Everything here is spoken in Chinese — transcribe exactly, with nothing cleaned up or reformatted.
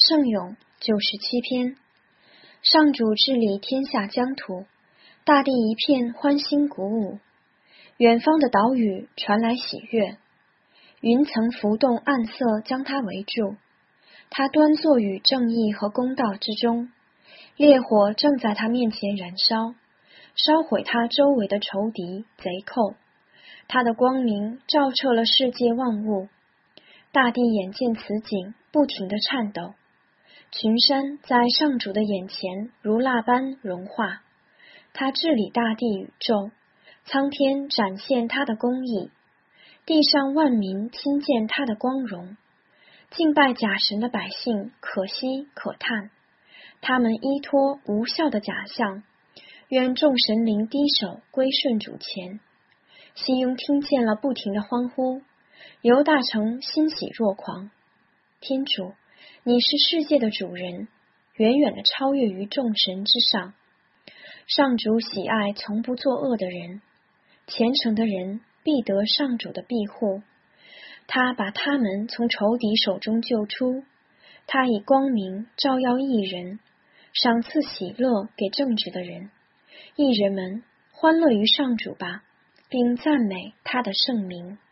圣咏九十七篇。上主治理天下疆土，大地一片欢欣鼓舞，远方的岛屿传来喜悦，云层浮动暗色将它围住，他端坐于正义和公道之中，烈火正在他面前燃烧，烧毁他周围的仇敌贼寇，他的光明照彻了世界万物，大地眼见此景不停地颤抖，群山在上主的眼前如蜡般融化，他治理大地宇宙，苍天展现他的公义，地上万民听见他的光荣，敬拜假神的百姓可惜可叹，他们依托无效的假象，愿众神灵低首归顺主前。西雍听见了不停的欢呼，犹大城欣喜若狂。天主，你是世界的主人，远远的超越于众神之上。上主喜爱从不作恶的人，虔诚的人必得上主的庇护。他把他们从仇敌手中救出，他以光明照耀义人，赏赐喜乐给正直的人。义人们，欢乐于上主吧，并赞美他的圣名。